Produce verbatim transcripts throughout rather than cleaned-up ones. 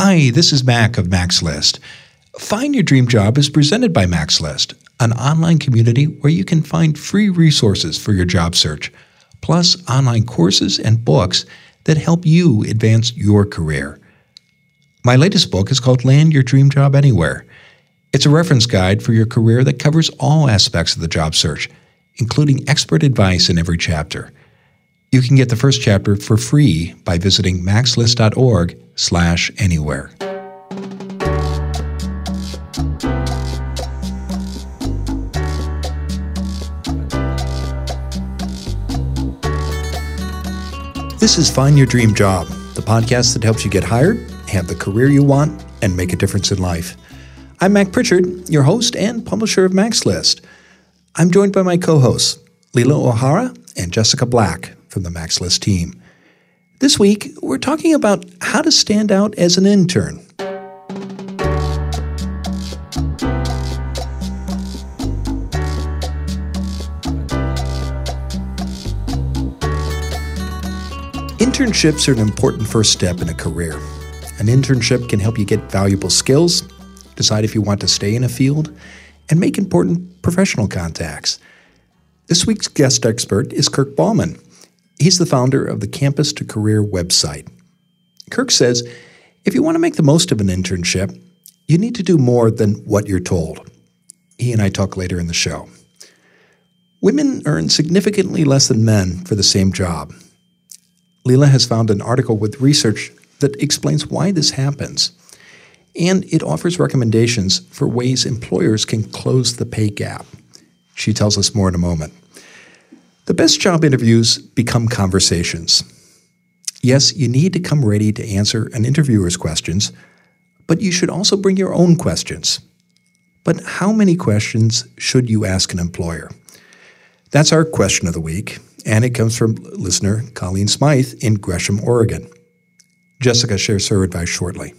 Hi, this is Mac of Mac's List. Find Your Dream Job is presented by Mac's List, an online community where you can find free resources for your job search, plus online courses and books that help you advance your career. My latest book is called Land Your Dream Job Anywhere. It's a reference guide for your career that covers all aspects of the job search, including expert advice in every chapter. You can get the first chapter for free by visiting maxlist.org slash anywhere. This is Find Your Dream Job, the podcast that helps you get hired, have the career you want, and make a difference in life. I'm Mac Pritchard, your host and publisher of Mac's List. I'm joined by my co-hosts, Leela O'Hara and Jessica Black from the Mac's List team. This week, we're talking about how to stand out as an intern. Internships are an important first step in a career. An internship can help you get valuable skills, decide if you want to stay in a field, and make important professional contacts. This week's guest expert is Kirk Bauman. He's the founder of the Campus to Career website. Kirk says, if you want to make the most of an internship, you need to do more than what you're told. He and I talk later in the show. Women earn significantly less than men for the same job. Leela has found an article with research that explains why this happens, and it offers recommendations for ways employers can close the pay gap. She tells us more in a moment. The best job interviews become conversations. Yes, you need to come ready to answer an interviewer's questions, but you should also bring your own questions. But how many questions should you ask an employer? That's our question of the week, and it comes from listener Colleen Smythe in Gresham, Oregon. Jessica shares her advice shortly.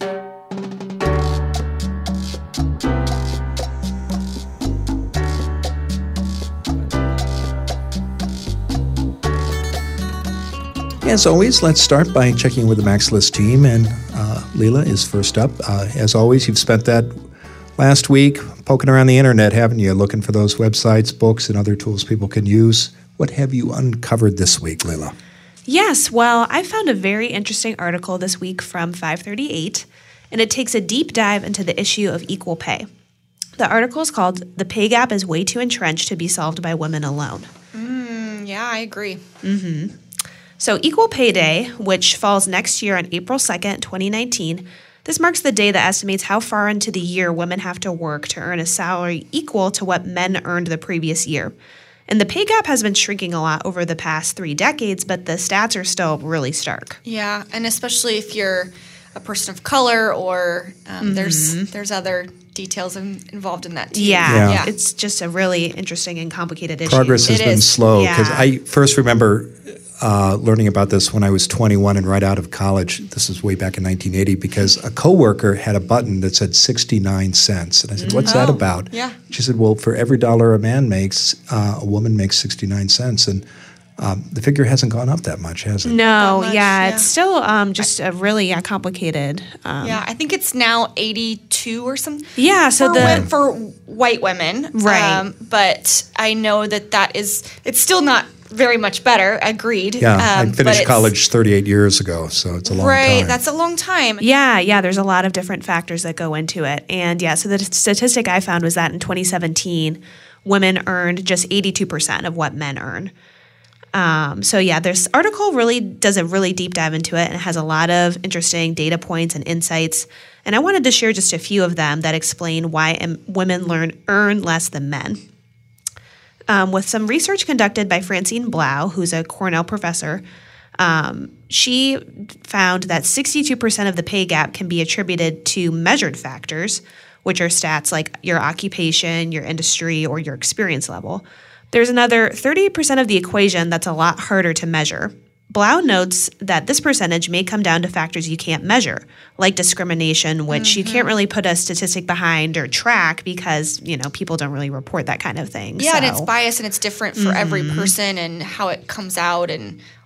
As always, let's start by checking with the Mac's List team, and uh, Leela is first up. Uh, as always, you've spent that last week poking around the internet, haven't you, looking for those websites, books, and other tools people can use. What have you uncovered this week, Leela? Yes, well, I found a very interesting article this week from five thirty-eight, and it takes a deep dive into the issue of equal pay. The article is called "The Pay Gap is Way Too Entrenched to be Solved by Women Alone." Mm, yeah, I agree. Mm-hmm. So Equal Pay Day, which falls next year on April second, twenty nineteen, this marks the day that estimates how far into the year women have to work to earn a salary equal to what men earned the previous year. And the pay gap has been shrinking a lot over the past three decades, but the stats are still really stark. Yeah, and especially if you're a person of color or um, mm-hmm. there's there's other details in, involved in that too. Yeah, yeah, yeah, it's just a really interesting and complicated issue. Progress has it been is. slow because Yeah. I first remember uh, learning about this when I was twenty-one and right out of college. This was way back in nineteen eighty because a coworker had a button that said sixty-nine cents. And I said, what's Oh, that about? yeah. She said, well, for every dollar a man makes, uh, a woman makes sixty-nine cents. And um, the figure hasn't gone up that much, has it? No, That much, yeah, yeah. it's still um, just a really uh, complicated. Um, Yeah, I think it's now eighty-two or something. Yeah, so for, the wo- for white women, Right. Um, but I know that that is it's still not very much better. Agreed. Yeah, um, I but finished it's- college thirty-eight years ago, so it's a long Right, time. that's a long time. Yeah, yeah, there's a lot of different factors that go into it. And yeah, so the t- statistic I found was that in twenty seventeen, women earned just eighty-two percent of what men earn. Um, so yeah, this article really does a really deep dive into it and it has a lot of interesting data points and insights. And I wanted to share just a few of them that explain why em- women learn earn less than men. Um, with some research conducted by Francine Blau, who's a Cornell professor, um, she found that sixty-two percent of the pay gap can be attributed to measured factors, which are stats like your occupation, your industry, or your experience level. There's another thirty-eight percent of the equation that's a lot harder to measure. Blau notes that this percentage may come down to factors you can't measure, like discrimination, which mm-hmm. you can't really put a statistic behind or track because, you know, people don't really report that kind of thing. Yeah, so. and it's biased and it's different for mm-hmm. every person and how it comes out and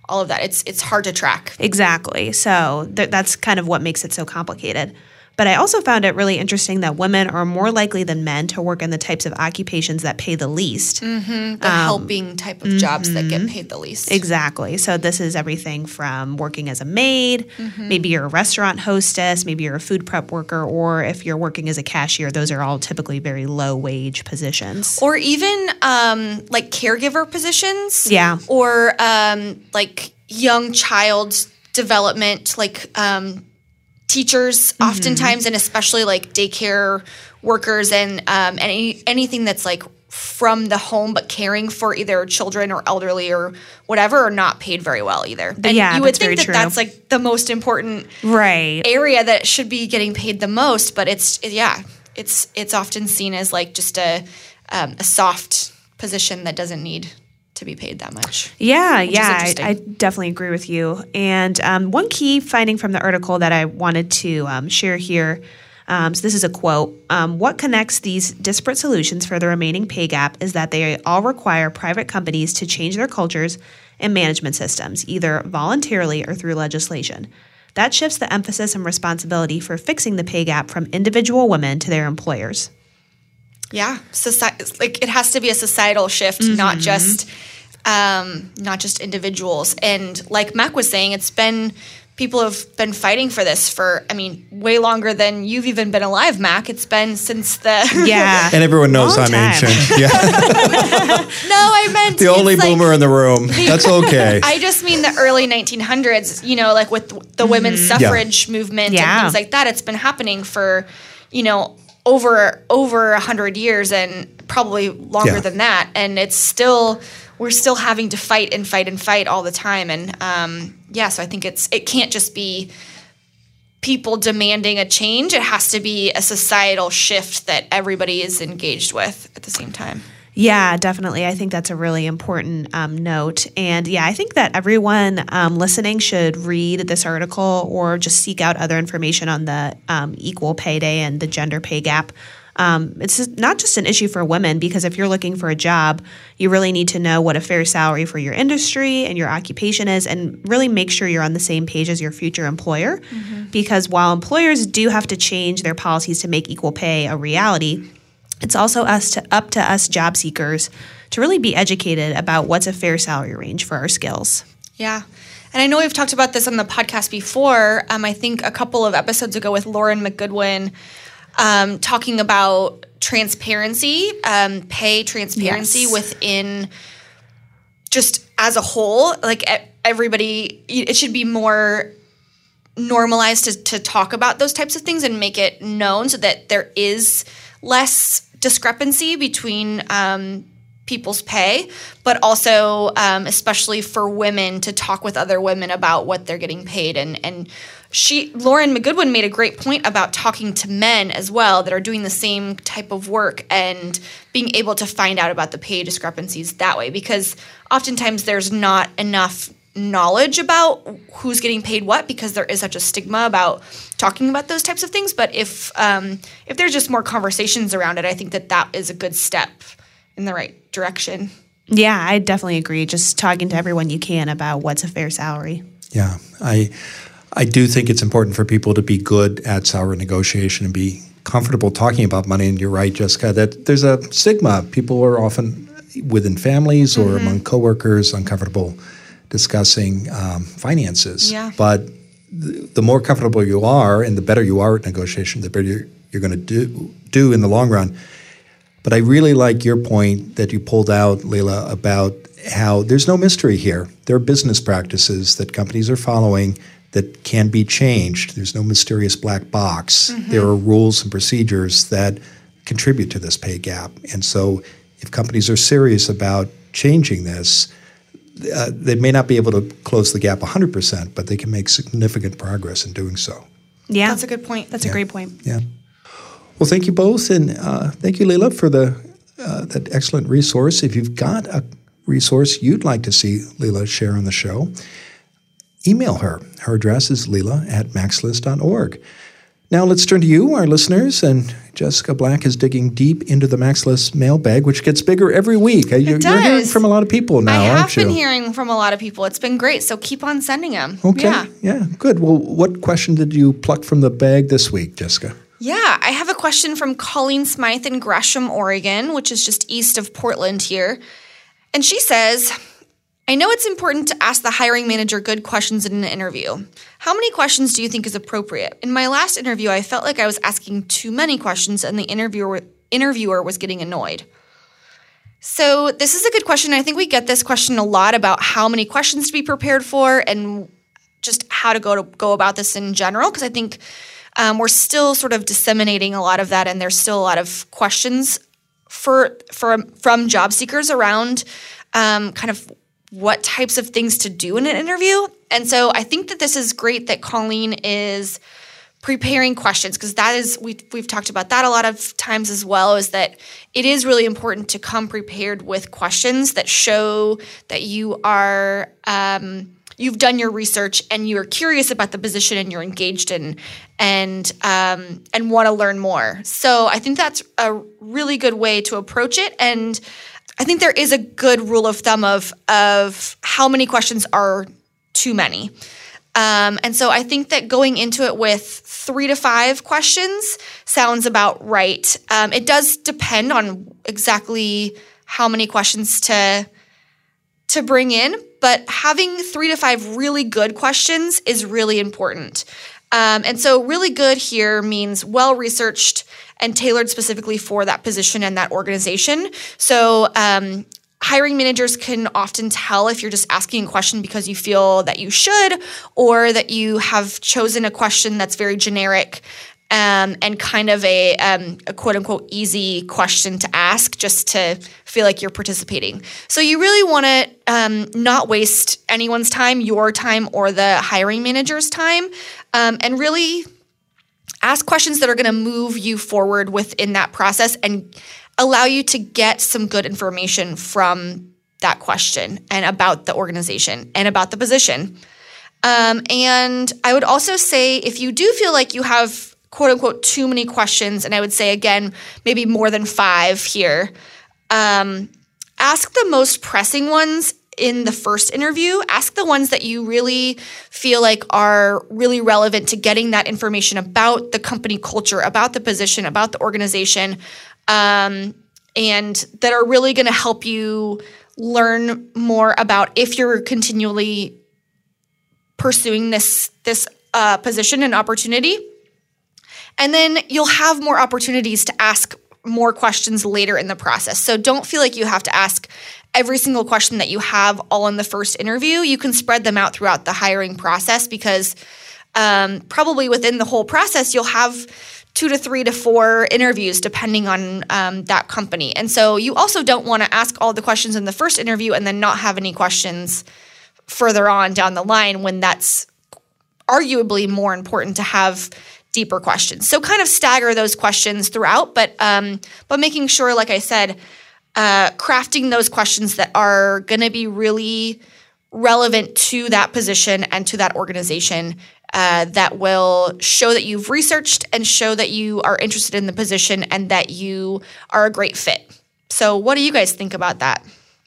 all of that. It's it's hard to track. Exactly. So th- that's kind of what makes it so complicated. But I also found it really interesting that women are more likely than men to work in the types of occupations that pay the least. Mm-hmm. The um, helping type of mm-hmm. jobs that get paid the least. Exactly. So this is everything from working as a maid, mm-hmm. maybe you're a restaurant hostess, maybe you're a food prep worker, or if you're working as a cashier, those are all typically very low wage positions. Or even um, like caregiver positions. Yeah. Or um, like young child development, like um, teachers mm-hmm. oftentimes, and especially like daycare workers and um, any anything that's like from the home but caring for either children or elderly or whatever are not paid very well either. And yeah, you would that's think very that true. that's like the most important right. area that should be getting paid the most, but it's yeah, it's it's often seen as like just a um, a soft position that doesn't need to be paid that much. Yeah, yeah, I, I definitely agree with you. And um, one key finding from the article that I wanted to um, share here, um, so this is a quote, um, what connects these disparate solutions for the remaining pay gap is that they all require private companies to change their cultures and management systems, either voluntarily or through legislation. That shifts the emphasis and responsibility for fixing the pay gap from individual women to their employers. Yeah, Soci- like it has to be a societal shift, mm-hmm. not just um, not just individuals. And like Mac was saying, it's been people have been fighting for this for, I mean, way longer than you've even been alive, Mac. It's been since the yeah, and everyone knows Long I'm time. ancient. Yeah, no, I meant the only like, boomer in the room. That's okay. I just mean the early nineteen hundreds. You know, like with the mm-hmm. women's suffrage yeah. movement yeah. and things like that. It's been happening for, you know, over over a hundred years and probably longer yeah. than that. And it's still, we're still having to fight and fight and fight all the time. And um, yeah, so I think it's it can't just be people demanding a change. It has to be a societal shift that everybody is engaged with at the same time. Yeah, definitely. I think that's a really important um, note. And yeah, I think that everyone um, listening should read this article or just seek out other information on the um, equal pay day and the gender pay gap. Um, it's not just an issue for women, because if you're looking for a job, you really need to know what a fair salary for your industry and your occupation is, and really make sure you're on the same page as your future employer. Mm-hmm. Because while employers do have to change their policies to make equal pay a reality, it's also us to, up to us job seekers to really be educated about what's a fair salary range for our skills. Yeah. And I know we've talked about this on the podcast before. Um, I think a couple of episodes ago with Lauren McGoodwin, um, talking about transparency, um, pay transparency yes. within just as a whole. Like everybody, it should be more normalized to, to talk about those types of things and make it known so that there is less discrepancy between um, people's pay, but also um, especially for women to talk with other women about what they're getting paid. And and she, Lauren McGoodwin, made a great point about talking to men as well that are doing the same type of work and being able to find out about the pay discrepancies that way, because oftentimes there's not enough knowledge about who's getting paid what, because there is such a stigma about talking about those types of things. But if um, if there's just more conversations around it, I think that that is a good step in the right direction. Yeah, I definitely agree. Just talking to everyone you can about what's a fair salary. Yeah, I I do think it's important for people to be good at salary negotiation and be comfortable talking about money. And you're right, Jessica, that there's a stigma. People are often within families or mm-hmm. among coworkers uncomfortable discussing um, finances. Yeah. But th- the more comfortable you are and the better you are at negotiation, the better you're, you're going to do do in the long run. But I really like your point that you pulled out, Leila, about how there's no mystery here. There are business practices that companies are following that can be changed. There's no mysterious black box. Mm-hmm. There are rules and procedures that contribute to this pay gap. And so if companies are serious about changing this, Uh, they may not be able to close the gap one hundred percent, but they can make significant progress in doing so. Yeah. That's a good point. That's yeah. a great point. Yeah. Well, thank you both, and uh, thank you, Leila, for the uh, that excellent resource. If you've got a resource you'd like to see Leila share on the show, email her. Her address is leila at maxlist dot org. Now let's turn to you, our listeners, and Jessica Black is digging deep into the Maxless mailbag, which gets bigger every week. You're, it does. You're hearing from a lot of people now, I have aren't you? been hearing from a lot of people. It's been great, so keep on sending them. Okay, yeah. yeah, good. Well, what question did you pluck from the bag this week, Jessica? Yeah, I have a question from Colleen Smythe in Gresham, Oregon, which is just east of Portland here. And she says, I know it's important to ask the hiring manager good questions in an interview. How many questions do you think is appropriate? In my last interview, I felt like I was asking too many questions and the interviewer interviewer was getting annoyed. So this is a good question. I think we get this question a lot about how many questions to be prepared for and just how to go to go about this in general, because I think um, we're still sort of disseminating a lot of that, and there's still a lot of questions for, for from job seekers around um, kind of what types of things to do in an interview. And so I think that this is great that Colleen is preparing questions, because that is, we, we've talked about that a lot of times as well, is that it is really important to come prepared with questions that show that you are, um, you've done your research and you're curious about the position and you're engaged in and, um, and want to learn more. So I think that's a really good way to approach it. And I think there is a good rule of thumb of of how many questions are too many. Um, and so I think that going into it with three to five questions sounds about right. Um, it does depend on exactly how many questions to, to bring in, but having three to five really good questions is really important. Um, and so really good here means well-researched and tailored specifically for that position and that organization. So um, hiring managers can often tell if you're just asking a question because you feel that you should, or that you have chosen a question that's very generic um, and kind of a, um, a quote-unquote easy question to ask just to feel like you're participating. So you really want to um, not waste anyone's time, your time or the hiring manager's time, um, and really ask questions that are going to move you forward within that process and allow you to get some good information from that question and about the organization and about the position. Um, and I would also say if you do feel like you have quote unquote too many questions, and I would say again, maybe more than five here, um, ask the most pressing ones in the first interview. Ask the ones that you really feel like are really relevant to getting that information about the company culture, about the position, about the organization, um, and that are really going to help you learn more about if you're continually pursuing this, this uh, position and opportunity. And then you'll have more opportunities to ask more questions later in the process. So don't feel like you have to ask every single question that you have all in the first interview. You can spread them out throughout the hiring process, because um, probably within the whole process, you'll have two to three to four interviews depending on um, that company. And so you also don't want to ask all the questions in the first interview and then not have any questions further on down the line, when that's arguably more important to have deeper questions. So kind of stagger those questions throughout, but um, but making sure, like I said, uh, crafting those questions that are going to be really relevant to that position and to that organization, uh, that will show that you've researched and show that you are interested in the position and that you are a great fit. So what do you guys think about that?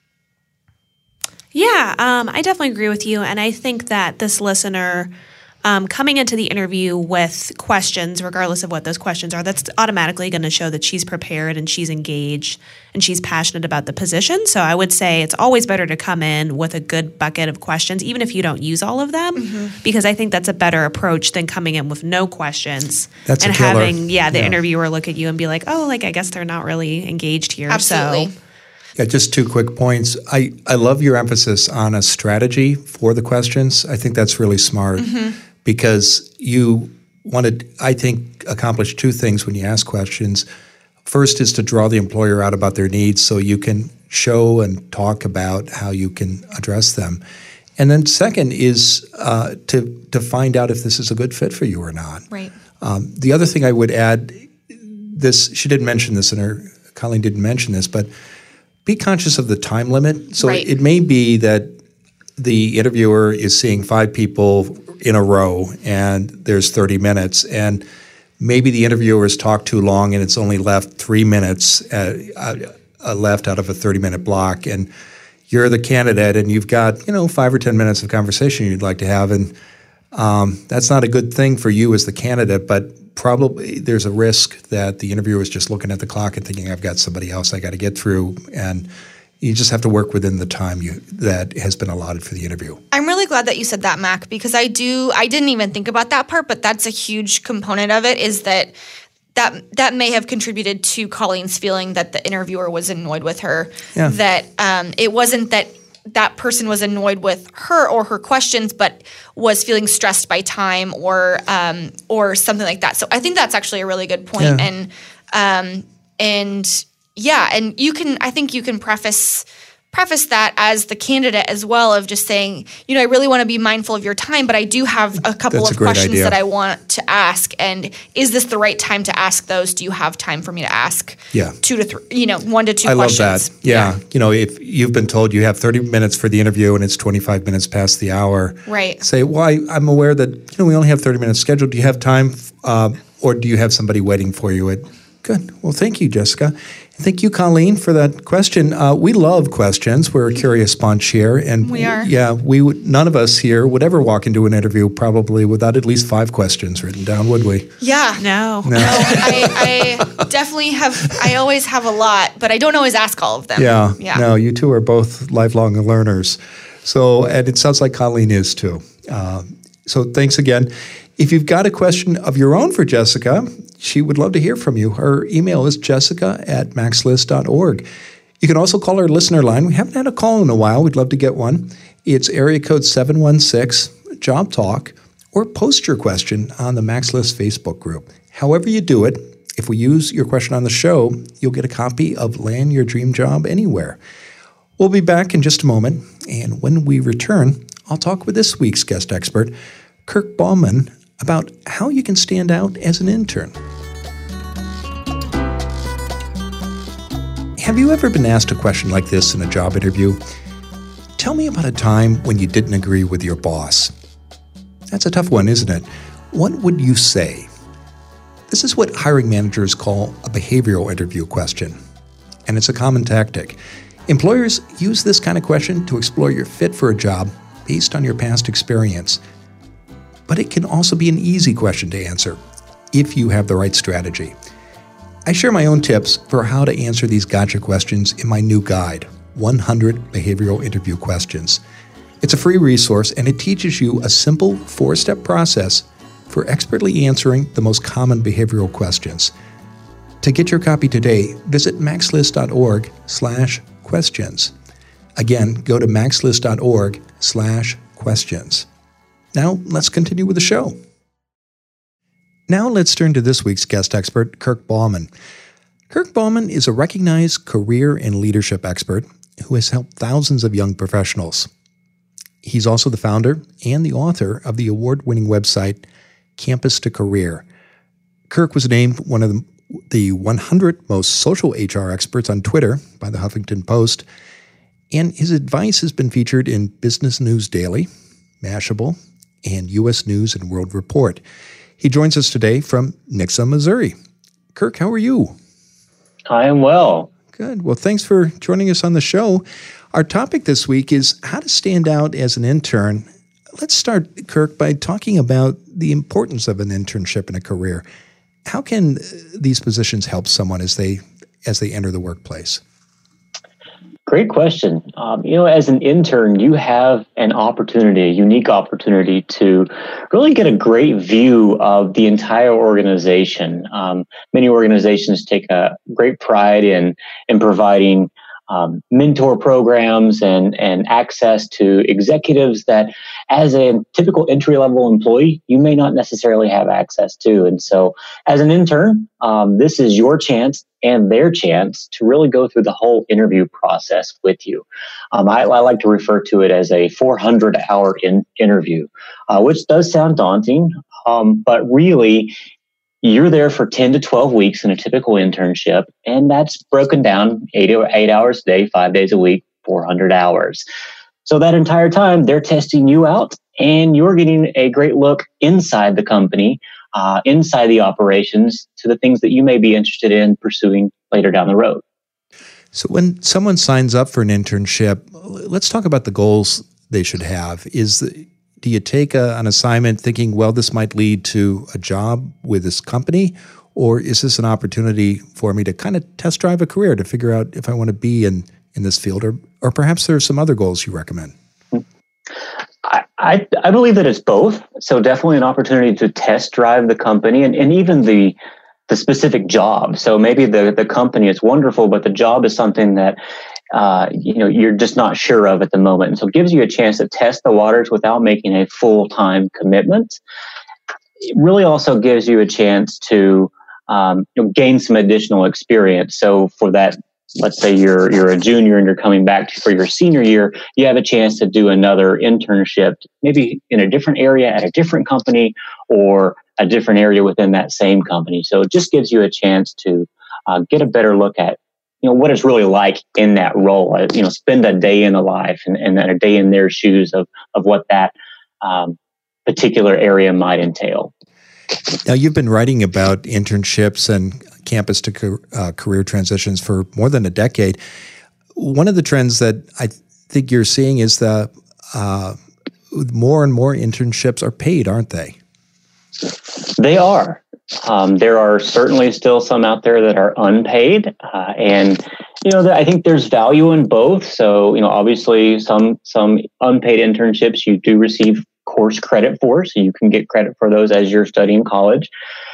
Yeah, um, I definitely agree with you. And I think that this listener um, coming into the interview with questions, regardless of what those questions are, that's automatically going to show that she's prepared and she's engaged and she's passionate about the position. So I would say it's always better to come in with a good bucket of questions, even if you don't use all of them, mm-hmm. because I think that's a better approach than coming in with no questions that's and a killer. having yeah the yeah. interviewer look at you and be like, oh, like I guess they're not really engaged here. Absolutely. So. Yeah, just two quick points. I, I love your emphasis on a strategy for the questions. I think that's really smart mm-hmm. because you want to, I think, accomplish two things when you ask questions. First is to draw the employer out about their needs so you can show and talk about how you can address them. And then second is uh, to, to find out if this is a good fit for you or not. Right. Um, the other thing I would add, this she didn't mention this, and her Colleen didn't mention this, but be conscious of the time limit. So right. it may be that the interviewer is seeing five people in a row and there's thirty minutes, and maybe the interviewer has talked too long and it's only left three minutes uh, uh, left out of a thirty-minute block, and you're the candidate and you've got, you know, five or ten minutes of conversation you'd like to have, and um, that's not a good thing for you as the candidate, but probably there's a risk that the interviewer is just looking at the clock and thinking, I've got somebody else I got to get through, and you just have to work within the time you that has been allotted for the interview. I'm really glad that you said that, Mac, because I do, I didn't even think about that part, but that's a huge component of it, is that that that may have contributed to Colleen's feeling that the interviewer was annoyed with her, yeah. that um, it wasn't that that person was annoyed with her or her questions, but was feeling stressed by time or um, or something like that. So I think that's actually a really good point. Yeah. And um, and yeah, and you can, I think you can preface preface that as the candidate as well, of just saying, you know, I really want to be mindful of your time, but I do have a couple That's of a great questions idea. that I want to ask. And is this the right time to ask those? Do you have time for me to ask? Yeah. Two to three, you know, one to two I questions. love that. Yeah. yeah. You know, if you've been told you have thirty minutes for the interview and it's twenty-five minutes past the hour, Right. say, well, I, I'm aware that, you know, we only have thirty minutes scheduled. Do you have time uh, or do you have somebody waiting for you? At, good. Well, thank you, Jessica. Thank you, Colleen, for that question. Uh, we love questions. We're a curious bunch here, and We are. Yeah, we would, none of us here would ever walk into an interview probably without at least five questions written down, would we? Yeah. No. No, I, I definitely have, I always have a lot, but I don't always ask all of them. Yeah. Yeah. No, you two are both lifelong learners. So, and it sounds like Colleen is too. Uh, so thanks again. If you've got a question of your own for Jessica, she would love to hear from you. Her email is jessica at maxlist dot org. You can also call our listener line. We haven't had a call in a while. We'd love to get one. It's area code seven one six, job talk, or post your question on the MaxList Facebook group. However you do it, if we use your question on the show, you'll get a copy of Land Your Dream Job Anywhere. We'll be back in just a moment, and when we return, I'll talk with this week's guest expert, Kirk Bauman, about how you can stand out as an intern. Have you ever been asked a question like this in a job interview? Tell me about a time when you didn't agree with your boss. That's a tough one, isn't it? What would you say? This is what hiring managers call a behavioral interview question, and it's a common tactic. Employers use this kind of question to explore your fit for a job based on your past experience. But it can also be an easy question to answer if you have the right strategy. I share my own tips for how to answer these gotcha questions in my new guide, one hundred Behavioral Interview Questions. It's a free resource, and it teaches you a simple four-step process for expertly answering the most common behavioral questions. To get your copy today, visit maxlist dot org slash questions. Again, go to maxlist dot org slash questions. Now, let's continue with the show. Now, let's turn to this week's guest expert, Kirk Bauman. Kirk Bauman is a recognized career and leadership expert who has helped thousands of young professionals. He's also the founder and the author of the award-winning website, Campus to Career. Kirk was named one of the, the one hundred most social H R experts on Twitter by the Huffington Post, and his advice has been featured in Business News Daily, Mashable, and U S News and World Report. He joins us today from Nixa, Missouri. Kirk, how are you? I am well. Good. Well, thanks for joining us on the show. Our topic this week is how to stand out as an intern. Let's start, Kirk, by talking about the importance of an internship in a career. How can these positions help someone as they as they enter the workplace? Great question. Um, you know, as an intern, you have an opportunity, a unique opportunity to really get a great view of the entire organization. Um, many organizations take a great pride in in providing um, mentor programs and and access to executives that, as a typical entry-level employee, you may not necessarily have access to. And so, as an intern, um, this is your chance and their chance to really go through the whole interview process with you. Um, I, I like to refer to it as a four hundred hour in, interview, uh, which does sound daunting, um, but really, you're there for ten to twelve weeks in a typical internship, and that's broken down eight, eight hours a day, five days a week, four hundred hours. So that entire time, they're testing you out, and you're getting a great look inside the company uh, inside the operations to the things that you may be interested in pursuing later down the road. So when someone signs up for an internship, let's talk about the goals they should have. Is the, do you take a, an assignment thinking, well, this might lead to a job with this company, or is this an opportunity for me to kind of test drive a career to figure out if I want to be in, in this field, or or perhaps there are some other goals you recommend? I, I, I believe that it's both. So definitely an opportunity to test drive the company and, and even the the specific job. So maybe the, the company is wonderful, but the job is something that uh, you know you're just not sure of at the moment. And so it gives you a chance to test the waters without making a full-time commitment. It really also gives you a chance to um, you know, gain some additional experience. So for that, let's say you're you're a junior and you're coming back for your senior year, you have a chance to do another internship, maybe in a different area at a different company or a different area within that same company. So it just gives you a chance to uh, get a better look at, you know, what it's really like in that role. You know, spend a day in the life and, and a day in their shoes of of what that um, particular area might entail. Now, you've been writing about internships and campus to uh, career transitions for more than a decade. One of the trends that I think you're seeing is the uh, more and more internships are paid, aren't they? They are. Um, there are certainly still some out there that are unpaid, uh, and you know I think there's value in both. So you know, obviously, some some unpaid internships you do receive course credit for, so you can get credit for those as you're studying college.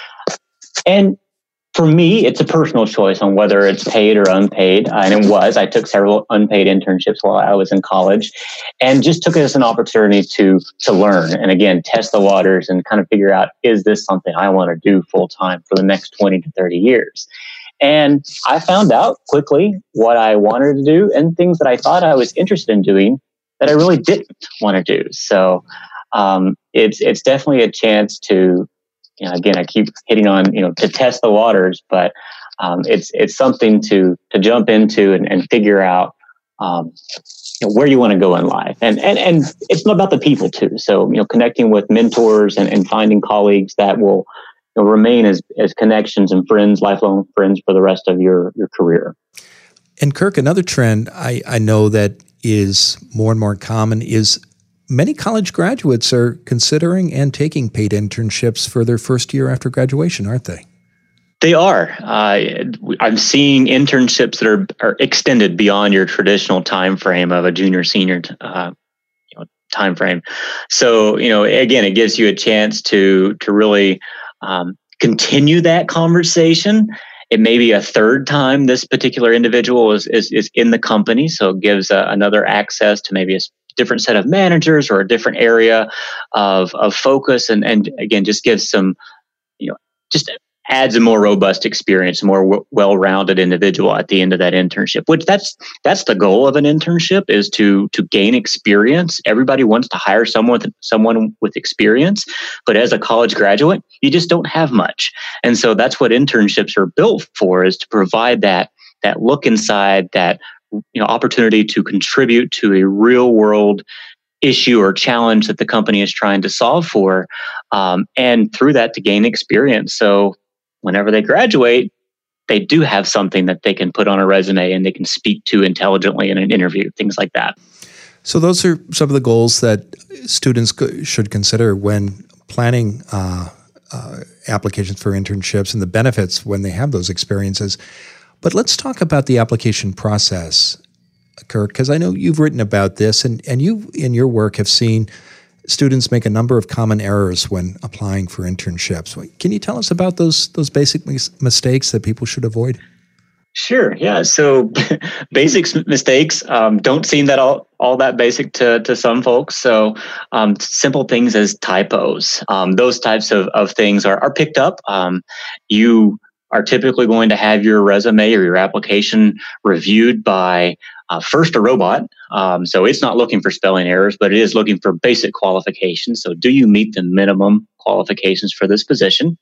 And for me, it's a personal choice on whether it's paid or unpaid. Uh, and it was. I took several unpaid internships while I was in college and just took it as an opportunity to to learn and, again, test the waters and kind of figure out, is this something I want to do full time for the next twenty to thirty years? And I found out quickly what I wanted to do and things that I thought I was interested in doing that I really didn't want to do. So um, it's it's definitely a chance to, you know, again, I keep hitting on, you know, to test the waters, but um, it's it's something to to jump into and, and figure out um, you know, where you want to go in life. And and and it's about the people too. So, you know, connecting with mentors and, and finding colleagues that will, you know, remain as as connections and friends, lifelong friends for the rest of your your career. And Kirk, another trend I, I know that is more and more common is many college graduates are considering and taking paid internships for their first year after graduation, aren't they? They are. Uh, I'm seeing internships that are, are extended beyond your traditional time frame of a junior senior uh, you know, time frame. So, you know, again, it gives you a chance to to really um, continue that conversation. It may be a third time this particular individual is is, is in the company, so it gives uh, another access to maybe a different set of managers or a different area of of focus, and and again, just gives some, you know, just adds a more robust experience, a more w- well-rounded individual at the end of that internship. Which that's that's the goal of an internship, is to to gain experience. Everybody wants to hire someone with, someone with experience, but as a college graduate, you just don't have much, and so that's what internships are built for: is to provide that that look inside, that, you know, opportunity to contribute to a real world issue or challenge that the company is trying to solve for, um, and through that to gain experience. So whenever they graduate, they do have something that they can put on a resume and they can speak to intelligently in an interview, things like that. So those are some of the goals that students should consider when planning uh, uh, applications for internships and the benefits when they have those experiences. But let's talk about the application process, Kirk, because I know you've written about this, and, and you, in your work, have seen students make a number of common errors when applying for internships. Can you tell us about those those basic mis- mistakes that people should avoid? Sure. Yeah. So basic mistakes um, don't seem that all, all that basic to, to some folks. So um, simple things as typos, um, those types of, of things are, are picked up. Um, you are typically going to have your resume or your application reviewed by uh, first a robot. Um, so it's not looking for spelling errors, but it is looking for basic qualifications. So do you meet the minimum qualifications for this position?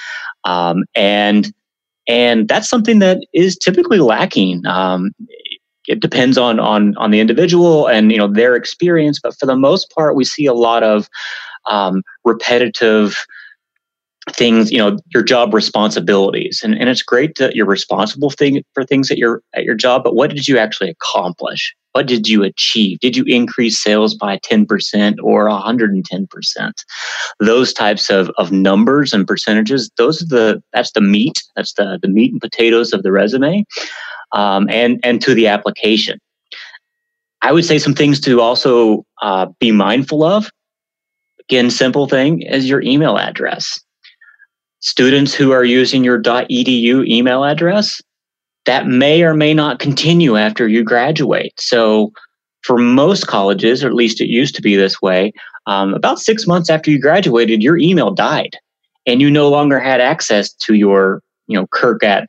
Um, and and that's something that is typically lacking. Um, it depends on on on the individual and, you know, their experience, but for the most part, we see a lot of um, repetitive things, you know, your job responsibilities. And, and it's great that you're responsible thing for things at your at your job, but what did you actually accomplish? What did you achieve? Did you increase sales by ten percent or one hundred ten percent? Those types of, of numbers and percentages, those are the that's the meat. That's the, the meat and potatoes of the resume, um, and, and to the application. I would say some things to also uh, be mindful of. Again, simple thing is your email address. Students who are using your .edu email address, that may or may not continue after you graduate. So for most colleges, or at least it used to be this way, um, about six months after you graduated, your email died and you no longer had access to your, you know, Kirk at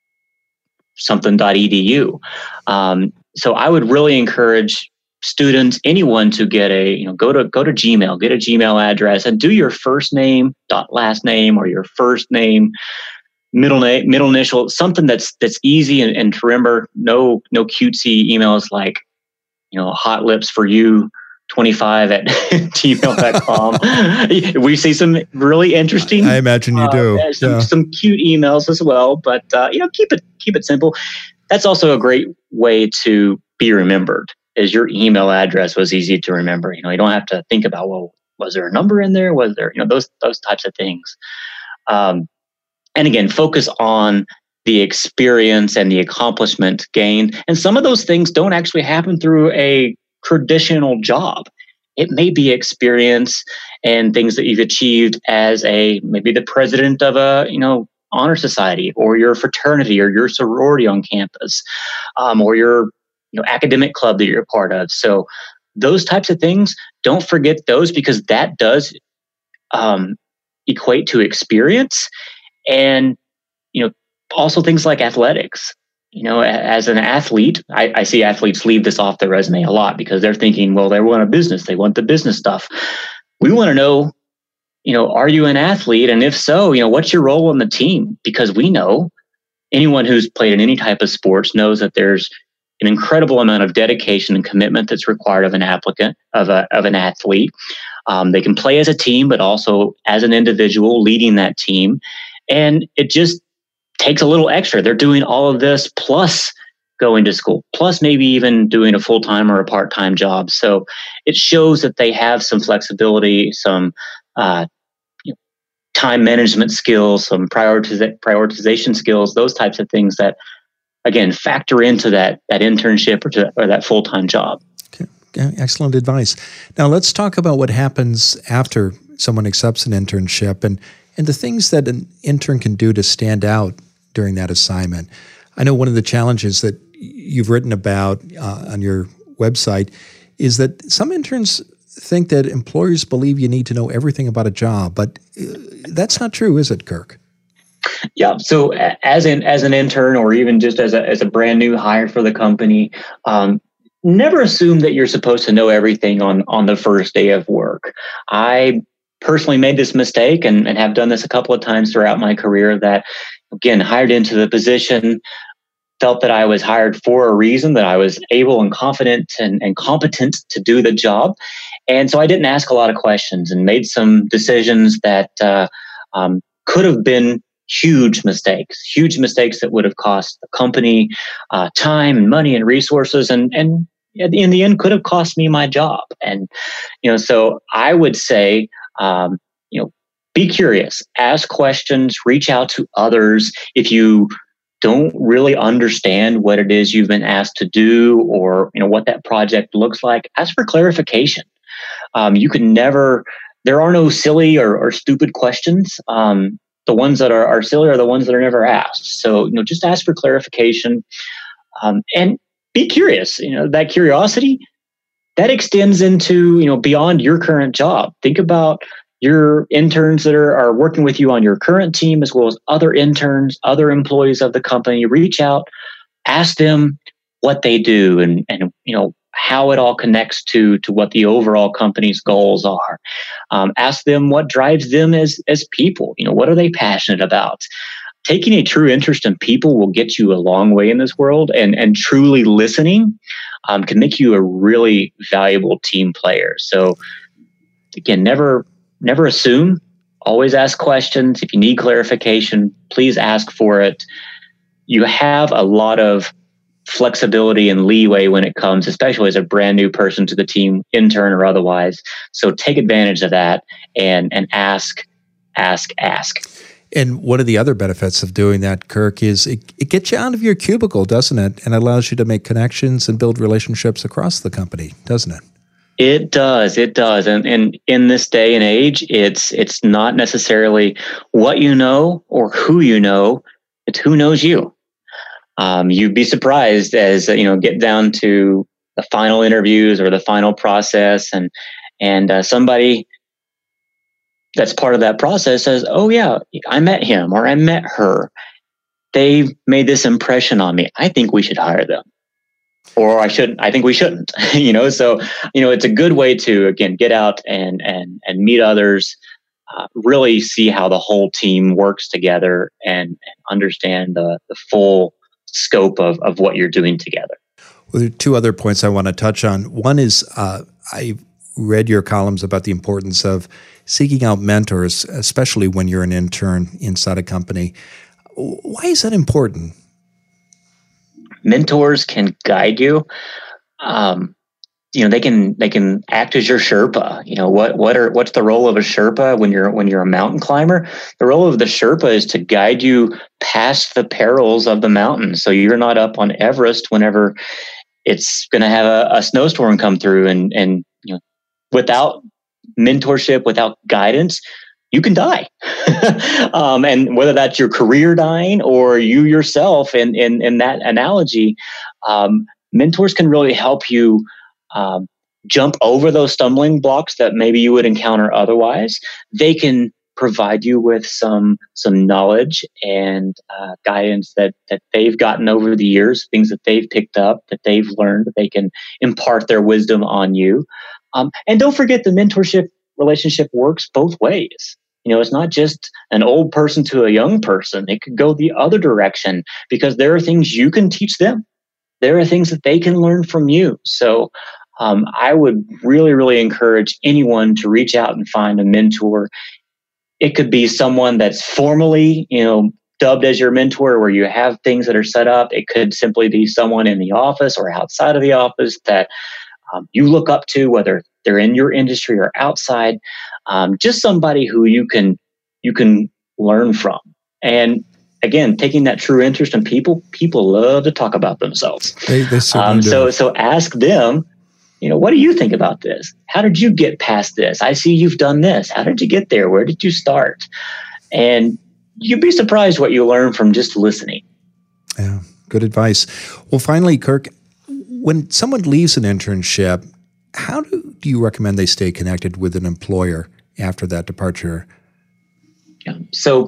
something.edu. Um, so I would really encourage students, anyone, to get a, you know, go to go to Gmail, get a Gmail address, and do your first name dot last name, or your first name middle name middle initial, something that's that's easy and, and to remember. No no cutesy emails like, you know, hot lips for you twenty-five at gmail dot com. We see some really interesting. I imagine you do. Uh, some, yeah. some cute emails as well, but uh, you know, keep it keep it simple. That's also a great way to be remembered. Is your email address was easy to remember. You know, you don't have to think about, well, was there a number in there? Was there, you know, those those types of things. Um, and again, focus on the experience and the accomplishment gained. And some of those things don't actually happen through a traditional job. It may be experience and things that you've achieved as a, maybe the president of a, you know, honor society, or your fraternity, or your sorority on campus, um, or your, you know, academic club that you're a part of. So those types of things, don't forget those, because that does um, equate to experience. And, you know, also things like athletics. You know, as an athlete, I, I see athletes leave this off their resume a lot because they're thinking, well, they want a business. They want the business stuff. We want to know, you know, are you an athlete? And if so, you know, what's your role on the team? Because we know anyone who's played in any type of sports knows that there's an incredible amount of dedication and commitment that's required of an applicant, of a of an athlete. Um, they can play as a team, but also as an individual leading that team. And it just takes a little extra. They're doing all of this plus going to school, plus maybe even doing a full-time or a part-time job. So it shows that they have some flexibility, some uh, you know, time management skills, some prioritiza- prioritization skills, those types of things that, again, factor into that that internship or, to, or that full-time job. Okay. Excellent advice. Now let's talk about what happens after someone accepts an internship and, and the things that an intern can do to stand out during that assignment. I know one of the challenges that you've written about uh, on your website is that some interns think that employers believe you need to know everything about a job, but uh, that's not true, is it, Kirk? Yeah. So as an as an intern, or even just as a as a brand new hire for the company, um, never assume that you're supposed to know everything on on the first day of work. I personally made this mistake and, and have done this a couple of times throughout my career. That, again, hired into the position, felt that I was hired for a reason, that I was able and confident and, and competent to do the job. And so I didn't ask a lot of questions and made some decisions that uh, um, could have been huge mistakes, huge mistakes that would have cost the company uh, time and money and resources, and, and in the end could have cost me my job. And, you know, so I would say, um, you know, be curious, ask questions, reach out to others. If you don't really understand what it is you've been asked to do, or, you know, what that project looks like, ask for clarification. Um, you can never, there are no silly or, or stupid questions. Um, the ones that are, are silly are the ones that are never asked. So, you know, just ask for clarification, um, and be curious. You know, that curiosity, that extends into, you know, beyond your current job. Think about your interns that are, are working with you on your current team, as well as other interns, other employees of the company. Reach out, ask them what they do, and, and you know, how it all connects to, to what the overall company's goals are. Um, ask them what drives them as, as people. You know, what are they passionate about? Taking a true interest in people will get you a long way in this world, and, and truly listening um, can make you a really valuable team player. So again, never, never assume Always ask questions. If you need clarification, please ask for it. You have a lot of flexibility and leeway when it comes, especially as a brand new person to the team, intern or otherwise. So take advantage of that and and ask, ask, ask. And one of the other benefits of doing that, Kirk, is it, it gets you out of your cubicle, doesn't it? And allows you to make connections and build relationships across the company, doesn't it? It does. It does. And, and in this day and age, it's it's not necessarily what you know or who you know. It's who knows you. Um, you'd be surprised as you know get down to the final interviews or the final process, and and uh, somebody that's part of that process says, "Oh yeah, I met him or I met her. They made this impression on me. I think we should hire them." Or I shouldn't. I think we shouldn't. you know, so you know, it's a good way to again get out and and and meet others, uh, really see how the whole team works together, and, and understand the the full scope of of what you're doing together. Well, there are two other points I want to touch on. One is uh, I read your columns about the importance of seeking out mentors, especially when you're an intern inside a company. Why is that important? Mentors can guide you. Um, you know, they can they can act as your Sherpa. You know, what what are what's the role of a Sherpa when you're when you're a mountain climber? The role of the Sherpa is to guide you past the perils of the mountain, so you're not up on Everest whenever it's going to have a, a snowstorm come through. And and you know, without mentorship, without guidance, you can die. um, and whether that's your career dying or you yourself, in in, in that analogy, um, mentors can really help you um, jump over those stumbling blocks that maybe you would encounter otherwise. They can provide you with some some knowledge and uh, guidance that that they've gotten over the years, things that they've picked up, that they've learned, that they can impart their wisdom on you. Um, and don't forget, the mentorship relationship works both ways. You know, it's not just an old person to a young person. It could go the other direction, because there are things you can teach them. There are things that they can learn from you. So um, I would really, really encourage anyone to reach out and find a mentor. It could be someone that's formally, you know, dubbed as your mentor, where you have things that are set up. It could simply be someone in the office or outside of the office that um, you look up to, whether they're in your industry or outside. Um, just somebody who you can you can learn from. And again, taking that true interest in people, people love to talk about themselves. They, they certainly um, do. So so ask them, you know, what do you think about this? How did you get past this? I see you've done this. How did you get there? Where did you start? And you'd be surprised what you learn from just listening. Yeah, good advice. Well, finally, Kirk, when someone leaves an internship, how do, do you recommend they stay connected with an employer after that departure? Yeah. So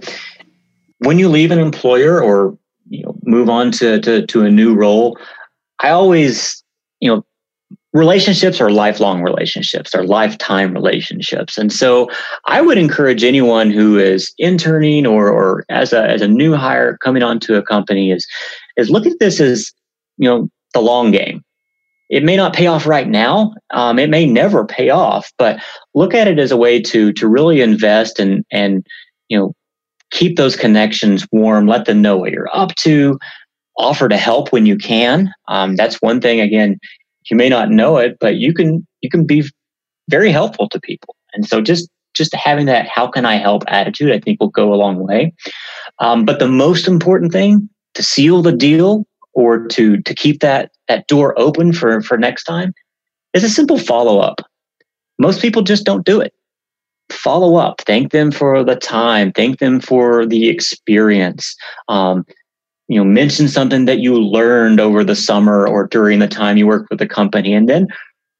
when you leave an employer or you know move on to, to, to a new role, I always, you know, relationships are lifelong relationships, they're lifetime relationships. And so I would encourage anyone who is interning or, or as a as a new hire coming onto a company is is look at this as, you know, the long game. It may not pay off right now. Um, it may never pay off, but look at it as a way to to really invest and and you know keep those connections warm. Let them know what you're up to. Offer to help when you can. Um, that's one thing. Again, you may not know it, but you can you can be very helpful to people. And so just just having that "how can I help" attitude, I think, will go a long way. Um, but the most important thing to seal the deal, or to to keep that that door open for, for next time, is a simple follow-up. Most people just don't do it. Follow up. Thank them for the time. Thank them for the experience. Um, you know, mention something that you learned over the summer or during the time you worked with the company, and then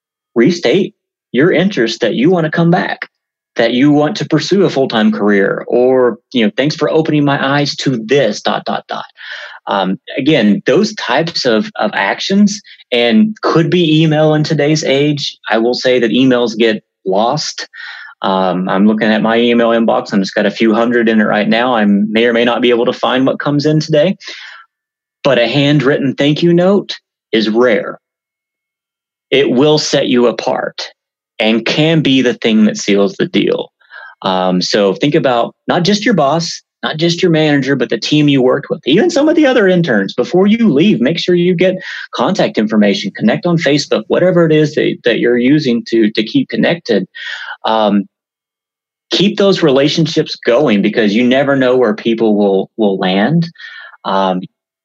restate your interest that you want to come back, that you want to pursue a full-time career, or, you know, thanks for opening my eyes to this, dot, dot, dot. Um, again, those types of, of actions, and could be email in today's age. I will say that emails get lost. Um, I'm looking at my email inbox. I'm just got a few hundred in it right now. I may or may not be able to find what comes in today, but a handwritten thank you note is rare. It will set you apart and can be the thing that seals the deal. Um, so think about not just your boss, not just your manager, but the team you worked with, even some of the other interns. Before you leave, make sure you get contact information, connect on Facebook, whatever it is that, that you're using to, to keep connected. Um, keep those relationships going because you never know where people will, will land. Um,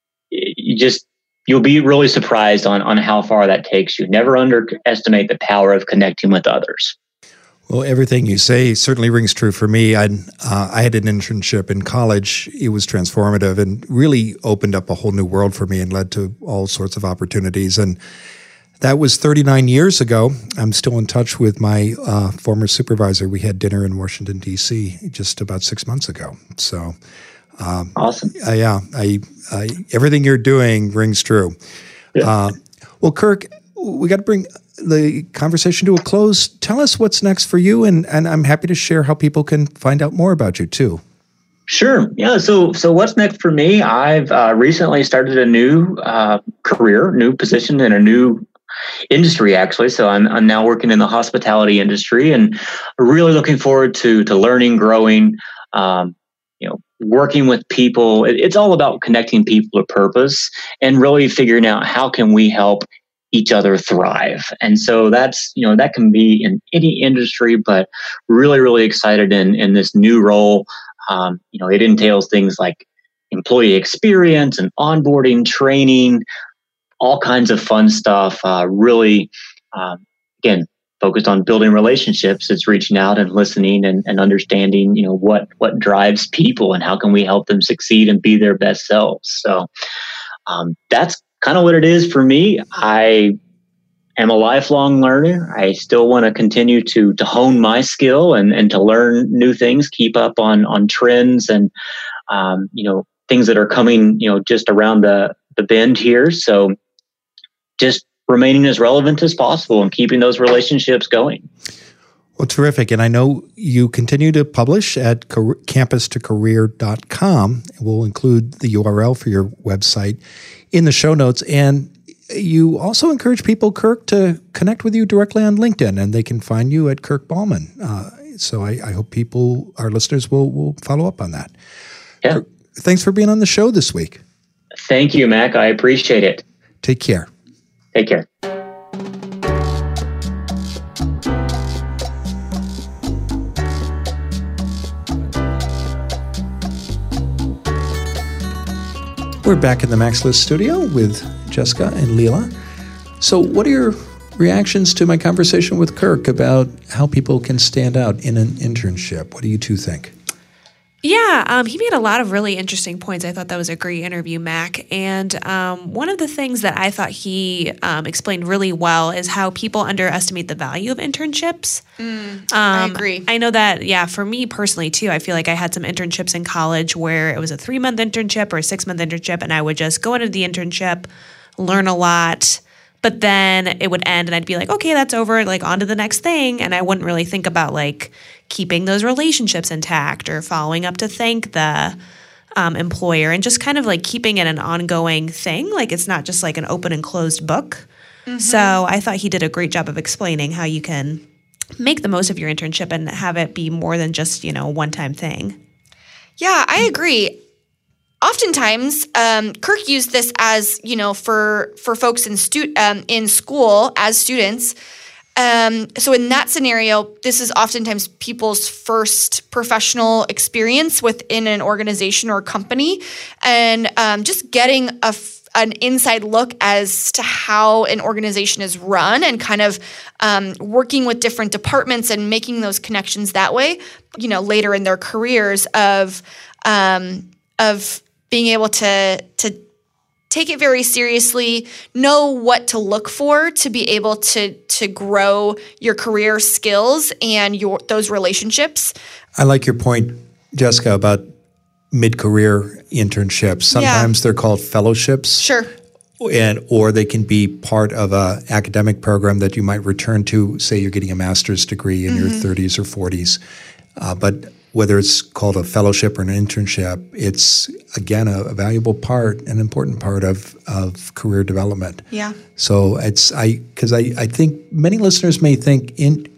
you just, you'll be really surprised on, on how far that takes you. Never underestimate the power of connecting with others. Well, everything you say certainly rings true for me. I uh, I had an internship in college. It was transformative and really opened up a whole new world for me and led to all sorts of opportunities. And that was thirty-nine years ago. I'm still in touch with my uh, former supervisor. We had dinner in Washington, D C just about six months ago. So, um, awesome. Uh, yeah, I, I, everything you're doing rings true. Yeah. Uh, well, Kirk, we got to bring the conversation to a close. Tell us what's next for you, and, and I'm happy to share how people can find out more about you too. Sure. Yeah. So, so what's next for me? I've uh, recently started a new uh, career, new position in a new industry, actually. So I'm I'm now working in the hospitality industry, and really looking forward to to learning, growing, um, you know, working with people. It, it's all about connecting people to purpose and really figuring out how can we help each other thrive. And so that's, you know, that can be in any industry, but really, really excited in, in this new role. Um, you know, it entails things like employee experience and onboarding, training, all kinds of fun stuff. Uh, really, um, again, focused on building relationships. It's reaching out and listening and, and understanding, you know, what, what drives people and how can we help them succeed and be their best selves. So um, that's kind of what it is for me. I am a lifelong learner. I still want to continue to to hone my skill and, and to learn new things, keep up on on trends and um, you know, things that are coming, you know, just around the, the bend here. So just remaining as relevant as possible and keeping those relationships going. Well, terrific. And I know you continue to publish at campus to career dot com. We'll include the U R L for your website in the show notes. And you also encourage people, Kirk, to connect with you directly on LinkedIn, and they can find you at Kirk Ballman. Uh, so I, I hope people, our listeners, will will follow up on that. Yeah. Kirk, thanks for being on the show this week. Thank you, Mac. I appreciate it. Take care. Take care. We're back in the MaxList studio with Jessica and Leela. So what are your reactions to my conversation with Kirk about how people can stand out in an internship? What do you two think? Yeah, um, he made a lot of really interesting points. I thought that was a great interview, Mac. And um, one of the things that I thought he um, explained really well is how people underestimate the value of internships. Mm, um, I agree. I know that, yeah, for me personally, too, I feel like I had some internships in college where it was a three-month internship or a six-month internship, and I would just go into the internship, learn a lot, but then it would end and I'd be like, okay, that's over, like on to the next thing. And I wouldn't really think about like keeping those relationships intact or following up to thank the um, employer and just kind of like keeping it an ongoing thing. Like it's not just like an open and closed book. Mm-hmm. So I thought he did a great job of explaining how you can make the most of your internship and have it be more than just, you know, a one-time thing. Yeah, I agree. Oftentimes, um, Kirk used this as, you know, for for folks in stu- um, in school as students. Um, so in that scenario, this is oftentimes people's first professional experience within an organization or company, and um, just getting a f- an inside look as to how an organization is run and kind of um, working with different departments and making those connections that way. You know, later in their careers of um, of being able to to take it very seriously, know what to look for to be able to to grow your career skills and your those relationships. I like your point, Jessica, about mid-career internships. Sometimes yeah. they're called fellowships. Sure. And or they can be part of a academic program that you might return to, say you're getting a master's degree in mm-hmm. your thirties or forties. Uh, but whether it's called a fellowship or an internship, it's, again, a, a valuable part, an important part of, of career development. Yeah. So it's, I because I, I think many listeners may think in,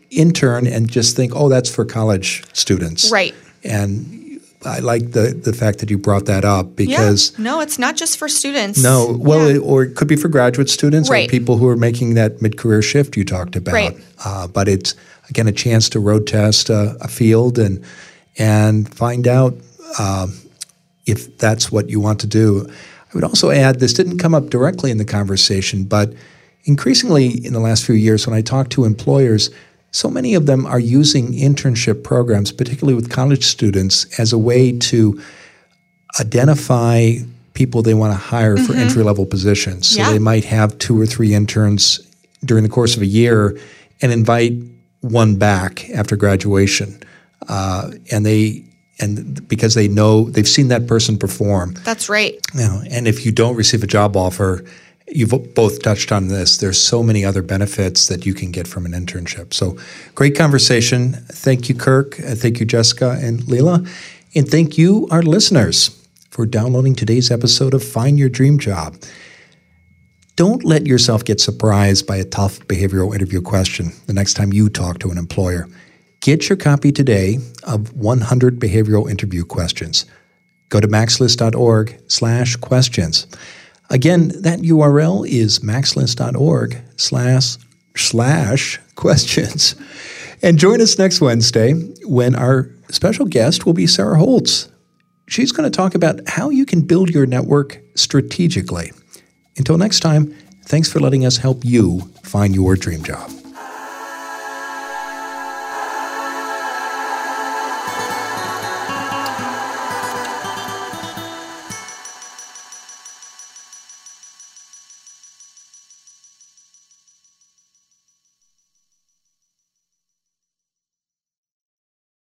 intern and just think, oh, that's for college students. Right. And I like the, the fact that you brought that up because yeah. No, it's not just for students. No, well, yeah. it, or it could be for graduate students right. or people who are making that mid-career shift you talked about. Right. Uh, but it's, again, a chance to road test a, a field and and find out uh, if that's what you want to do. I would also add, this didn't come up directly in the conversation, but increasingly in the last few years when I talk to employers, so many of them are using internship programs, particularly with college students, as a way to identify people they want to hire mm-hmm. for entry-level positions. So yeah. they might have two or three interns during the course of a year and invite one back after graduation. Uh, and they and because they know they've seen that person perform. That's right. You know, and if you don't receive a job offer, you've both touched on this. There's so many other benefits that you can get from an internship. So great conversation. Thank you, Kirk. Thank you, Jessica and Leila. And thank you, our listeners, for downloading today's episode of Find Your Dream Job. Don't let yourself get surprised by a tough behavioral interview question the next time you talk to an employer. Get your copy today of one hundred behavioral interview questions. Go to maxlist.org slash questions. Again, that U R L is maxlist.org slash slash questions. And join us next Wednesday when our special guest will be Sarah Holtz. She's going to talk about how you can build your network strategically. Until next time, thanks for letting us help you find your dream job.